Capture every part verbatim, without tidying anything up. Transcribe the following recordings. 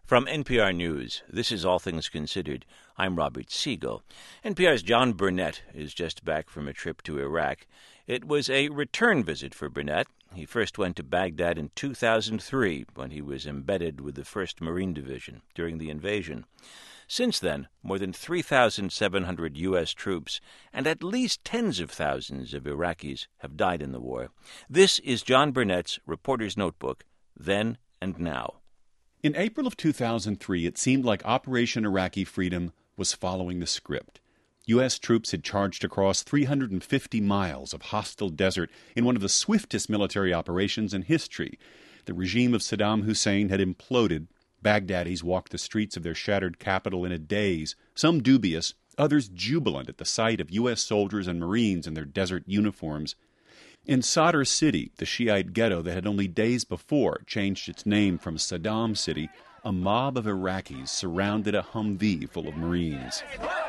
From N P R News, this is All Things Considered. I'm Robert Siegel. N P R's John Burnett is just back from a trip to Iraq. It was a return visit for Burnett. He first went to Baghdad in two thousand three when he was embedded with the first Marine Division during the invasion. Since then, more than three thousand seven hundred U S troops and at least tens of thousands of Iraqis have died in the war. This is John Burnett's Reporter's Notebook, Then and Now. In April of two thousand three, it seemed like Operation Iraqi Freedom was following the script. U S troops had charged across three hundred fifty miles of hostile desert in one of the swiftest military operations in history. The regime of Saddam Hussein had imploded. Baghdadis walked the streets of their shattered capital in a daze, some dubious, others jubilant at the sight of U S soldiers and Marines in their desert uniforms. In Sadr City, the Shiite ghetto that had only days before changed its name from Saddam City, a mob of Iraqis surrounded a Humvee full of Marines.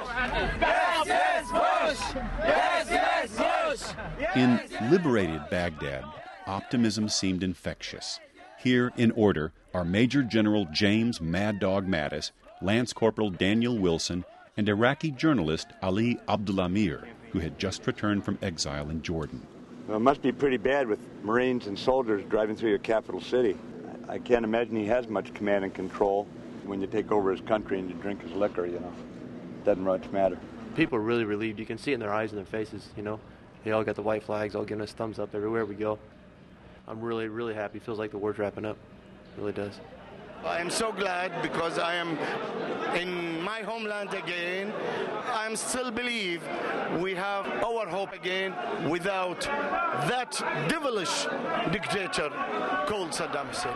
In liberated Baghdad, optimism seemed infectious. Here, in order, are Major General James Mad Dog Mattis, Lance Corporal Daniel Wilson, and Iraqi journalist Ali Abdullamir, who had just returned from exile in Jordan. Well, it must be pretty bad with Marines and soldiers driving through your capital city. I can't imagine he has much command and control when you take over his country and you drink his liquor, you know. Doesn't much matter. People are really relieved. You can see it in their eyes and their faces, you know. They all got the white flags, all giving us thumbs up everywhere we go. I'm really, really happy. Feels like the war's wrapping up. It really does. I am so glad because I am in my homeland again. I still believe we have our hope again without that devilish dictator called Saddam Hussein.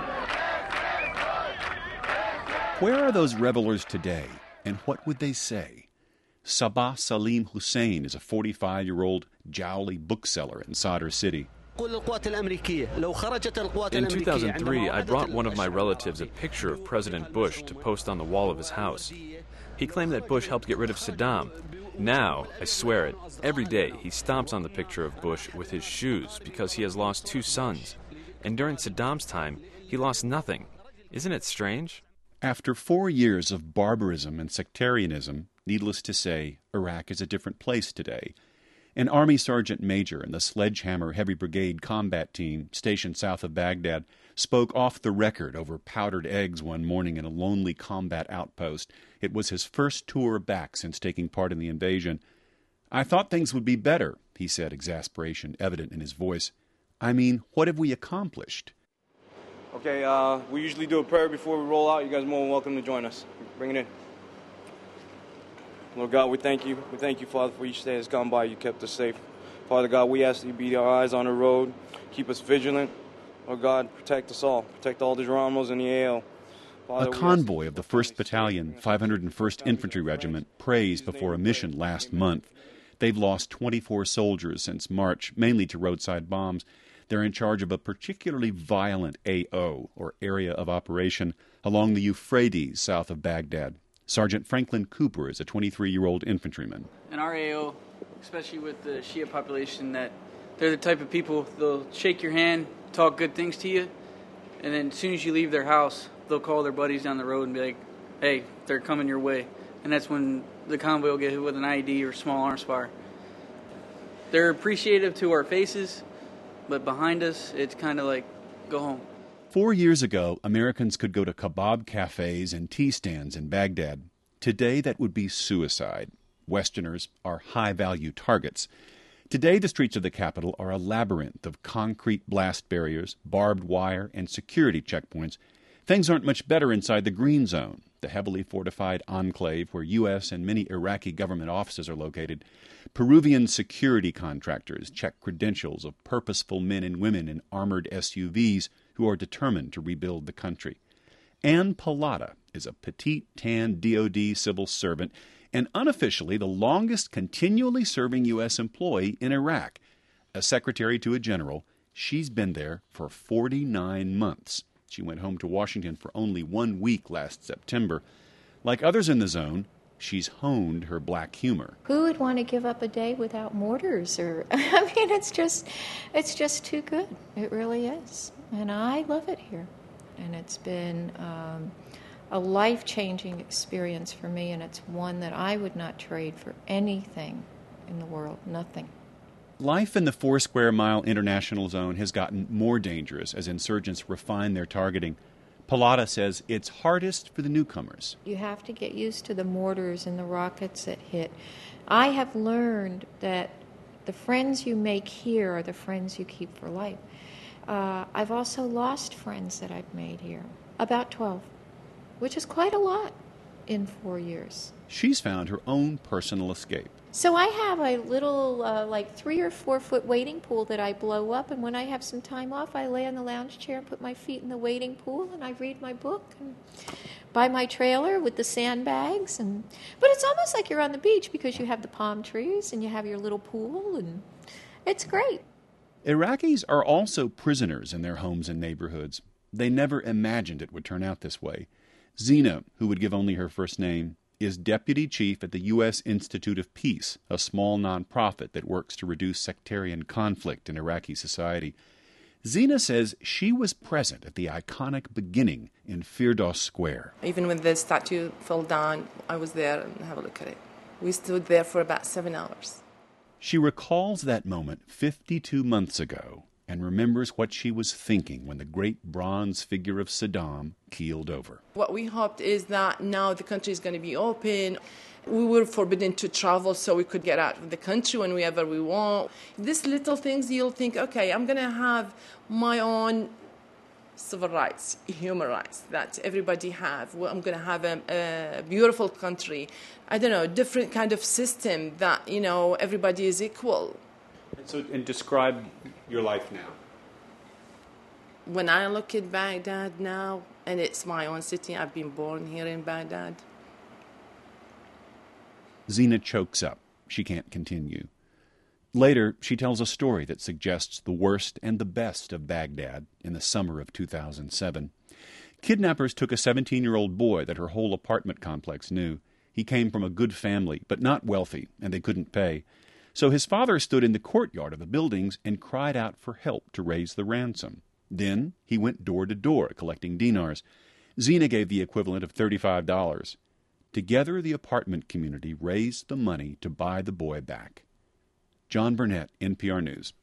Where are those revelers today, and what would they say? Sabah Salim Hussein is a forty-five-year-old jowly bookseller in Sadr City. In two thousand three, I brought one of my relatives a picture of President Bush to post on the wall of his house. He claimed that Bush helped get rid of Saddam. Now, I swear it, every day he stomps on the picture of Bush with his shoes because he has lost two sons. And during Saddam's time, he lost nothing. Isn't it strange? After four years of barbarism and sectarianism, needless to say, Iraq is a different place today. An Army Sergeant Major in the Sledgehammer Heavy Brigade combat team stationed south of Baghdad spoke off the record over powdered eggs one morning in a lonely combat outpost. It was his first tour back since taking part in the invasion. "I thought things would be better," he said, exasperation evident in his voice. "I mean, what have we accomplished?" Okay, uh, we usually do a prayer before we roll out. You guys are more than welcome to join us. Bring it in. Lord God, we thank you. We thank you, Father, for each day that's gone by. You kept us safe. Father God, we ask that you be our eyes on the road. Keep us vigilant. Lord God, protect us all. Protect all the Ramos and the A L. Father, a convoy of the first Battalion, five hundred first Infantry Regiment, praised before a mission last month. They've lost twenty-four soldiers since March, mainly to roadside bombs. They're in charge of a particularly violent A O, or Area of Operation, along the Euphrates south of Baghdad. Sergeant Franklin Cooper is a twenty-three-year-old infantryman. In our A O, especially with the Shia population, that they're the type of people, they'll shake your hand, talk good things to you, and then as soon as you leave their house, they'll call their buddies down the road and be like, hey, they're coming your way. And that's when the convoy will get hit with an I E D or small arms fire. They're appreciative to our faces, but behind us, it's kind of like, go home. Four years ago, Americans could go to kebab cafes and tea stands in Baghdad. Today, that would be suicide. Westerners are high-value targets. Today, the streets of the capital are a labyrinth of concrete blast barriers, barbed wire, and security checkpoints. Things aren't much better inside the Green Zone, the heavily fortified enclave where U S and many Iraqi government offices are located. Peruvian security contractors check credentials of purposeful men and women in armored S U Vs who are determined to rebuild the country. Ann Pallotta is a petite, tan D O D civil servant and unofficially the longest continually serving U S employee in Iraq. A secretary to a general, she's been there for forty-nine months. She went home to Washington for only one week last September. Like others in the zone, she's honed her black humor. Who would want to give up a day without mortars? Or I mean, it's just, it's just too good. It really is. And I love it here. And it's been um, a life-changing experience for me, and it's one that I would not trade for anything in the world, nothing. Life in the four square mile international zone has gotten more dangerous as insurgents refine their targeting. Pallotta says it's hardest for the newcomers. You have to get used to the mortars and the rockets that hit. I have learned that the friends you make here are the friends you keep for life. Uh, I've also lost friends that I've made here, about twelve, which is quite a lot in four years. She's found her own personal escape. So I have a little, uh, like, three or four foot wading pool that I blow up, and when I have some time off, I lay on the lounge chair and put my feet in the wading pool, and I read my book and buy my trailer with the sandbags. And but it's almost like you're on the beach because you have the palm trees and you have your little pool, and it's great. Iraqis are also prisoners in their homes and neighborhoods. They never imagined it would turn out this way. Zena, who would give only her first name, is deputy chief at the U S Institute of Peace, a small nonprofit that works to reduce sectarian conflict in Iraqi society. Zena says she was present at the iconic beginning in Firdaus Square. Even when the statue fell down, I was there and have a look at it. We stood there for about seven hours. She recalls that moment fifty-two months ago and remembers what she was thinking when the great bronze figure of Saddam keeled over. What we hoped is that now the country is going to be open. We were forbidden to travel so we could get out of the country whenever we want. These little things you'll think, okay, I'm going to have my own civil rights, human rights that everybody have. I'm going to have a, a beautiful country. I don't know, different kind of system that, you know, everybody is equal. And so, and describe your life now. When I look at Baghdad now, and it's my own city, I've been born here in Baghdad. Zena chokes up. She can't continue. Later, she tells a story that suggests the worst and the best of Baghdad in the summer of two thousand seven. Kidnappers took a seventeen-year-old boy that her whole apartment complex knew. He came from a good family, but not wealthy, and they couldn't pay. So his father stood in the courtyard of the buildings and cried out for help to raise the ransom. Then he went door to door collecting dinars. Zena gave the equivalent of thirty-five dollars. Together, the apartment community raised the money to buy the boy back. John Burnett, N P R News.